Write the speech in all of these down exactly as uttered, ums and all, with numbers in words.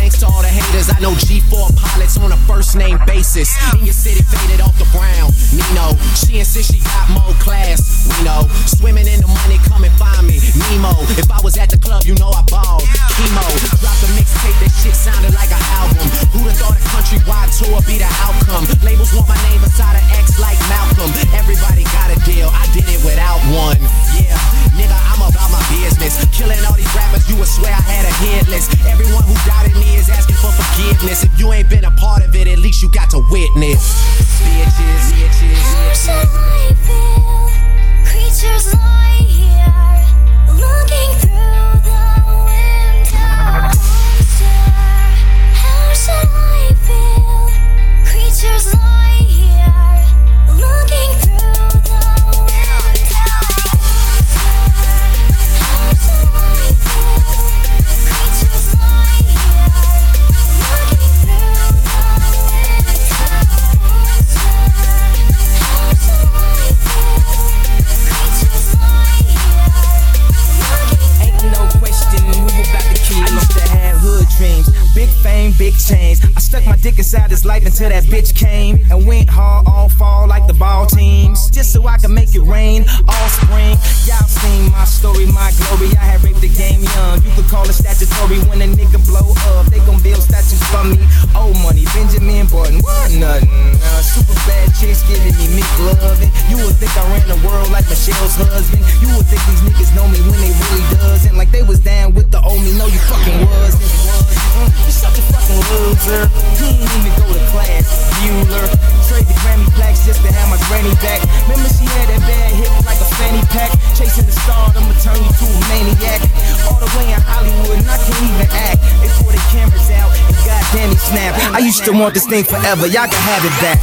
Thanks to all the haters, I know G four pilots on a first name basis. In your city, faded off the brown. Nino, she insists she got more class. We know, swimming in the money, come and find me. Nemo, if I was at the club, you know I balled. Chemo, dropped a mixtape, that shit sounded like an album. Who'da thought a countrywide tour be the outcome? Labels want my name beside an X like Malcolm. Everybody got a deal, I did it without one. Yeah, nigga, I'm about my business. Killing all these rappers, you would swear I had a hit list. Everyone who doubted me is asking for forgiveness. If you ain't been a part of it, at least you got to witness. Bitches, bitches, How shall I feel? Creatures lie here, looking through the window. How shall I feel? Creatures lie here, looking through the window. How shall I feel? Creatures lie here, looking through the Ain't no question who about the key. I used to have hood dreams, big fame, big chains. I stuck my dick inside his life until that bitch came and went hard all fall like the ball teams, just so I could make it rain all spring. Y'all seen my story, my glory. I had raped the game young. You could call it statutory when a nigga blow up. They gon' build statues for me. Old money, Benjamin Button, what nothing. Uh, super bad chicks giving me Mick loving. You would think I ran the world like Michelle's husband. You would think these niggas know me when they really doesn't. Like they was down with the old me. No, you fucking wasn't. Mm, you such a fucking loser. You ain't even go to class. Bueller. Trade the Grammy plaques just to have my granny back. Remember she had that bad hip like a fanny pack. Chasing the star, I'ma turn you to a maniac. All the way in Hollywood and I can't even act. They pull their cameras out and goddamn he snap. I used to want this thing forever, y'all can have it back.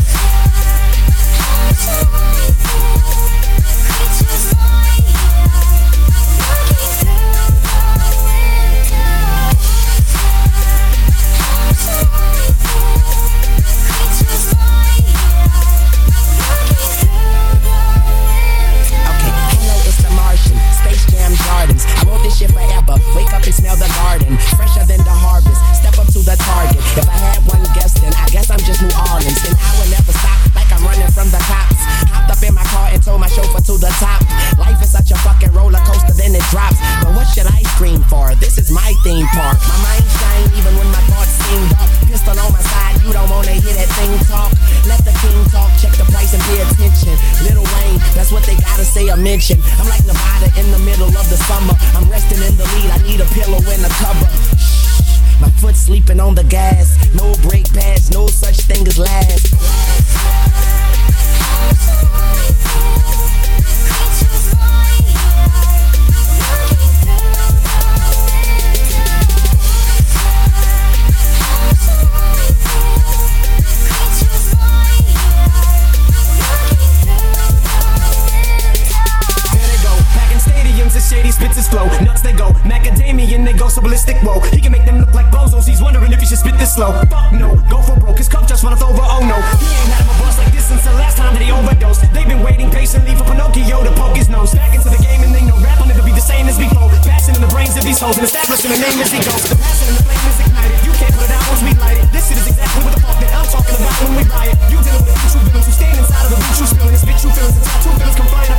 Wake up and smell the garden, fresher than the harvest. Step up to the target. If I had one guess, then I guess I'm just New Orleans. And I will never stop, like I'm running from the cops. Hopped up in my car and told my chauffeur to the top. Life is such a fucking roller coaster, then it drops. But what should I scream for? This is my theme park. My mind shine even when my thoughts seem dark. Pistol on my side, you don't wanna hear that thing talk. Let the king talk, check the price and pay attention. Lil Wayne, that's what they gotta say or mention. I'm like Nevada in the middle of the summer. I'm resting in the lead, I need a pillow and a cover. Shh, my foot sleeping on the gas. No brake pads, no such thing as last. Shady spits his flow, nuts they go, macadamian they go so ballistic, whoa. He can make them look like bozos, he's wondering if he should spit this slow. Fuck no, go for broke, his cup just runneth over, oh no. He ain't had him a boss like this since the last time that he overdosed. They've been waiting patiently for Pinocchio to poke his nose. Back into the game and they know rap will never be the same as before. Passion in the brains of these hoes and establishing the name as he goes. The passion and the flame is ignited, you can't put it out once we light it. This shit is exactly what the fuck that I'm talking about when we riot. You dealing with a true villains who stand inside of the root you spilling. This bitch you feelings and tattoo feelings come flying